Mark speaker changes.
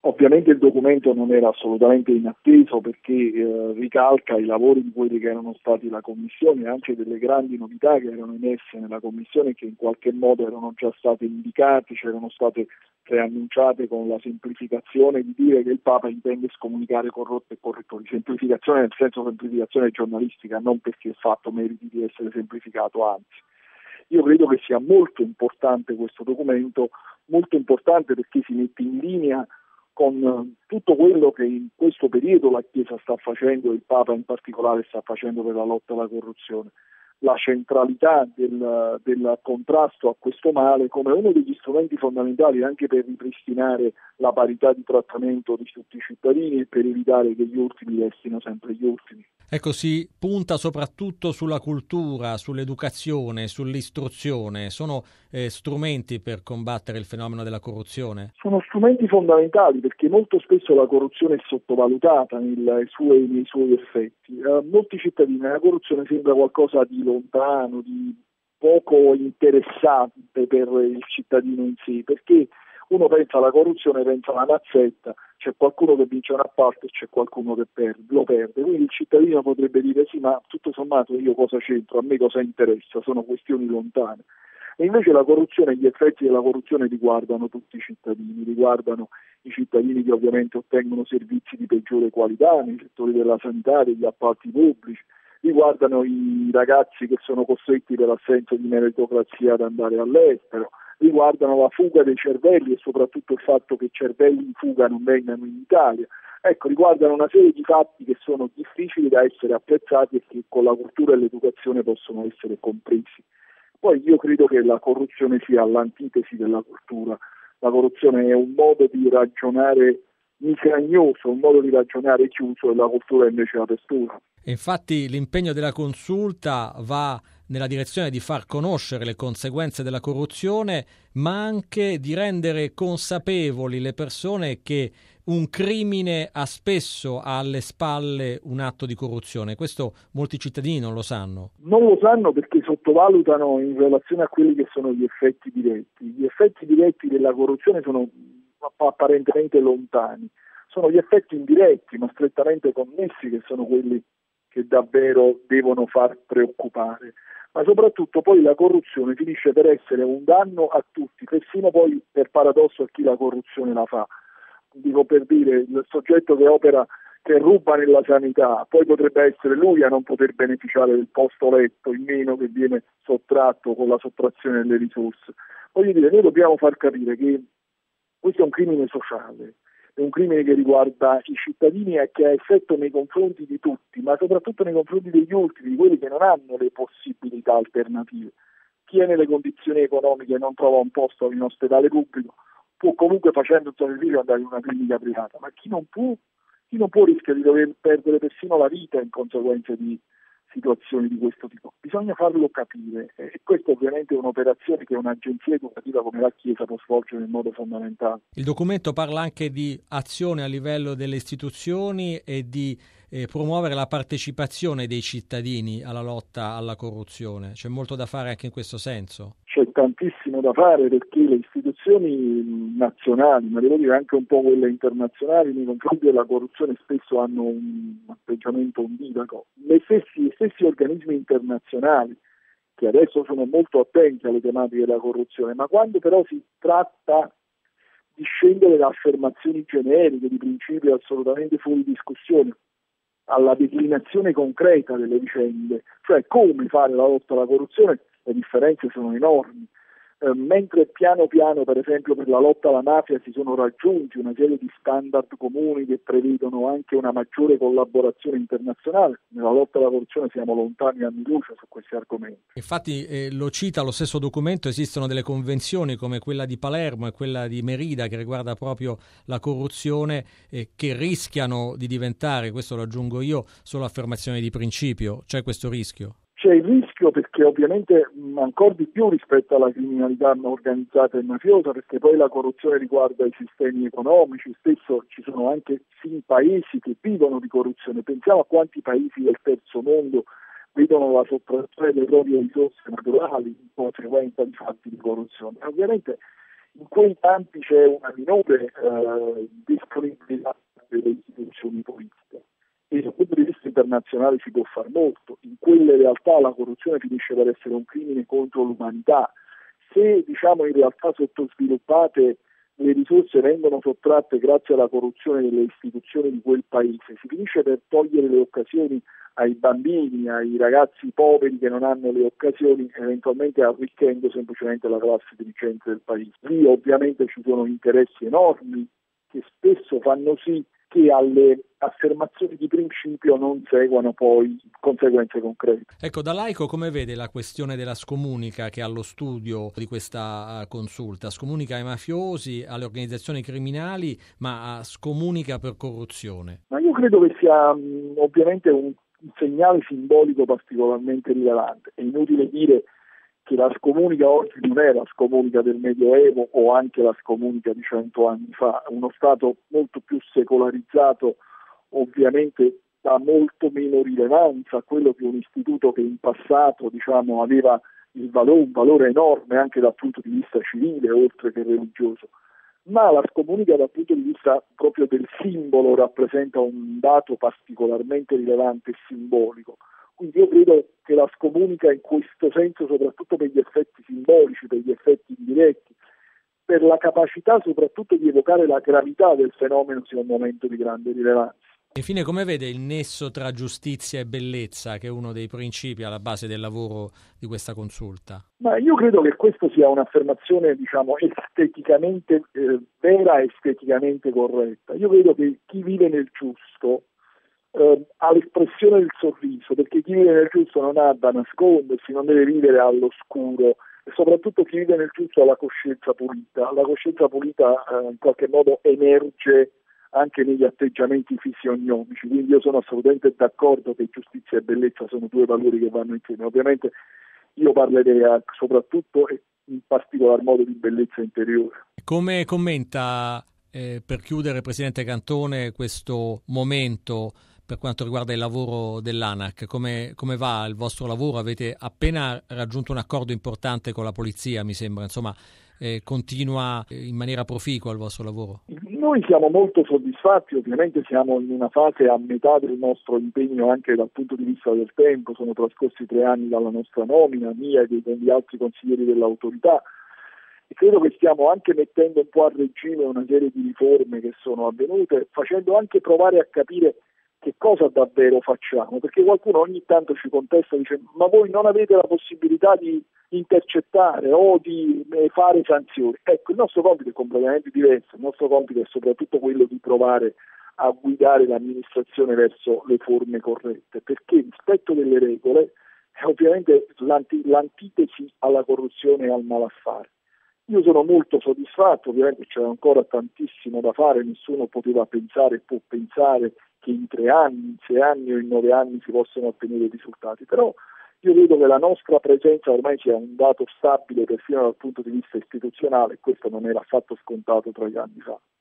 Speaker 1: Ovviamente il documento non era assolutamente inatteso perché ricalca i lavori di quelli che erano stati la Commissione e anche delle grandi novità che erano emerse nella Commissione e che in qualche modo erano già state indicate, c'erano state preannunciate con la semplificazione di dire che il Papa intende scomunicare corrotti e correttori. Semplificazione nel senso semplificazione giornalistica, non perché il fatto meriti di essere semplificato, anzi. Io credo che sia molto importante questo documento, molto importante perché si mette in linea con tutto quello che in questo periodo la Chiesa sta facendo, il Papa in particolare sta facendo per la lotta alla corruzione. La centralità del contrasto a questo male come uno degli strumenti fondamentali anche per ripristinare la parità di trattamento di tutti i cittadini e per evitare che gli ultimi restino sempre gli ultimi.
Speaker 2: Ecco, si punta soprattutto sulla cultura, sull'educazione, sull'istruzione. Sono strumenti per combattere il fenomeno della corruzione?
Speaker 1: Sono strumenti fondamentali perché molto spesso la corruzione è sottovalutata nei suoi effetti. Molti cittadini la corruzione sembra qualcosa di lontano, di poco interessante per il cittadino in sé, perché uno pensa alla corruzione, pensa alla mazzetta, c'è qualcuno che vince un appalto e c'è qualcuno che lo perde, quindi il cittadino potrebbe dire sì, ma tutto sommato io cosa c'entro, a me cosa interessa, sono questioni lontane. E invece la corruzione, gli effetti della corruzione riguardano tutti i cittadini che ovviamente ottengono servizi di peggiore qualità nei settori della sanità, degli appalti pubblici, riguardano i ragazzi che sono costretti per assenza di meritocrazia ad andare all'estero, riguardano la fuga dei cervelli e soprattutto il fatto che cervelli in fuga non vengano in Italia. Ecco, riguardano una serie di fatti che sono difficili da essere apprezzati e che con la cultura e l'educazione possono essere compresi. Poi io credo che la corruzione sia all'antitesi della cultura. La corruzione è un modo di ragionare micragnoso, un modo di ragionare chiuso e la cultura è invece l'apertura.
Speaker 2: E infatti l'impegno della consulta va nella direzione di far conoscere le conseguenze della corruzione, ma anche di rendere consapevoli le persone che un crimine ha spesso alle spalle un atto di corruzione. Questo molti cittadini non lo sanno.
Speaker 1: Non lo sanno perché sottovalutano in relazione a quelli che sono gli effetti diretti. Gli effetti diretti della corruzione sono apparentemente lontani. Sono gli effetti indiretti, ma strettamente connessi, che sono quelli che davvero devono far preoccupare. Ma soprattutto poi la corruzione finisce per essere un danno a tutti, persino poi per paradosso a chi la corruzione la fa. Dico per dire, il soggetto che ruba nella sanità, poi potrebbe essere lui a non poter beneficiare del posto letto in meno che viene sottratto con la sottrazione delle risorse. Voglio dire, noi dobbiamo far capire che questo è un crimine sociale, è un crimine che riguarda i cittadini e che ha effetto nei confronti di tutti, ma soprattutto nei confronti degli ultimi, di quelli che non hanno le possibilità alternative. Chi è nelle condizioni economiche e non trova un posto in ospedale pubblico può comunque facendo il sacrificio andare in una clinica privata, ma chi non può rischia di dover perdere persino la vita in conseguenza di situazioni di questo tipo. Bisogna farlo capire e questa ovviamente è un'operazione che un'agenzia educativa come la Chiesa può svolgere in modo fondamentale.
Speaker 2: Il documento parla anche di azione a livello delle istituzioni e di promuovere la partecipazione dei cittadini alla lotta alla corruzione. C'è molto da fare anche in questo senso.
Speaker 1: C'è tantissimo da fare perché le istituzioni nazionali, ma devo dire anche un po' quelle internazionali, nei confronti della corruzione spesso hanno un atteggiamento ondivago. Gli stessi organismi internazionali, che adesso sono molto attenti alle tematiche della corruzione, ma quando però si tratta di scendere da affermazioni generiche, di principi assolutamente fuori discussione, alla declinazione concreta delle vicende, cioè come fare la lotta alla corruzione, le differenze sono enormi. Mentre piano piano, per esempio, per la lotta alla mafia si sono raggiunti una serie di standard comuni che prevedono anche una maggiore collaborazione internazionale, nella lotta alla corruzione siamo lontani anni luce su questi argomenti.
Speaker 2: Infatti lo cita lo stesso documento, esistono delle convenzioni come quella di Palermo e quella di Merida che riguarda proprio la corruzione che rischiano di diventare, questo lo aggiungo io, solo affermazioni di principio. C'è questo rischio?
Speaker 1: C'è il rischio perché ovviamente ancora di più rispetto alla criminalità organizzata e mafiosa, perché poi la corruzione riguarda i sistemi economici, spesso ci sono anche paesi che vivono di corruzione. Pensiamo a quanti paesi del terzo mondo vedono la sottrazione delle proprie risorse naturali in conseguenza di fatti di corruzione. Ovviamente In quei campi c'è una minore disponibilità delle istituzioni politiche e dal punto di vista internazionale si può far molto. In quelle realtà la corruzione finisce per essere un crimine contro l'umanità. Se in realtà sottosviluppate le risorse vengono sottratte grazie alla corruzione delle istituzioni di quel paese, si finisce per togliere le occasioni ai bambini, ai ragazzi poveri che non hanno le occasioni, eventualmente arricchendo semplicemente la classe dirigente del paese. Lì ovviamente ci sono interessi enormi che spesso fanno sì che alle affermazioni di principio non seguano poi conseguenze concrete.
Speaker 2: Ecco, da laico come vede la questione della scomunica che è allo studio di questa consulta? Scomunica ai mafiosi, alle organizzazioni criminali, ma scomunica per corruzione?
Speaker 1: Ma io credo che sia ovviamente un segnale simbolico particolarmente rilevante. È inutile dire che la scomunica oggi non è la scomunica del Medioevo o anche la scomunica di 100 anni fa. Uno Stato molto più secolarizzato ovviamente dà molto meno rilevanza a quello che un istituto che in passato aveva un valore enorme anche dal punto di vista civile oltre che religioso. Ma la scomunica dal punto di vista proprio del simbolo rappresenta un dato particolarmente rilevante e simbolico. Quindi io credo che la scomunica in questo senso, soprattutto per gli effetti simbolici, per gli effetti indiretti, per la capacità soprattutto di evocare la gravità del fenomeno, sia un momento di grande rilevanza.
Speaker 2: Infine, come vede il nesso tra giustizia e bellezza, che è uno dei principi alla base del lavoro di questa consulta?
Speaker 1: Ma io credo che questo sia un'affermazione, esteticamente vera e esteticamente corretta. Io credo che chi vive nel giusto ha l'espressione del sorriso, perché chi vive nel giusto non ha da nascondersi, non deve vivere all'oscuro e soprattutto chi vive nel giusto ha la coscienza pulita. La coscienza pulita in qualche modo emerge anche negli atteggiamenti fisionomici, quindi io sono assolutamente d'accordo che giustizia e bellezza sono due valori che vanno insieme. Ovviamente io parlerei soprattutto e in particolar modo di bellezza interiore.
Speaker 2: Come commenta, per chiudere, Presidente Cantone, questo momento per quanto riguarda il lavoro dell'ANAC? Come va il vostro lavoro? Avete appena raggiunto un accordo importante con la polizia, mi sembra, continua in maniera proficua il vostro lavoro?
Speaker 1: Noi siamo molto soddisfatti, ovviamente siamo in una fase a metà del nostro impegno anche dal punto di vista del tempo, sono trascorsi 3 anni dalla nostra nomina, mia e degli altri consiglieri dell'autorità, e credo che stiamo anche mettendo un po' a regime una serie di riforme che sono avvenute, facendo anche provare a capire che cosa davvero facciamo, perché qualcuno ogni tanto ci contesta e dice ma voi non avete la possibilità di intercettare o di fare sanzioni. Ecco, il nostro compito è completamente diverso, il nostro compito è soprattutto quello di provare a guidare l'amministrazione verso le forme corrette, perché il rispetto delle regole è ovviamente l'antitesi alla corruzione e al malaffare. Io sono molto soddisfatto, ovviamente c'è ancora tantissimo da fare, nessuno poteva pensare e può pensare che in 3 anni, in 6 anni o in 9 anni si possono ottenere risultati, però io vedo che la nostra presenza ormai sia un dato stabile perfino dal punto di vista istituzionale e questo non era affatto scontato 3 anni fa.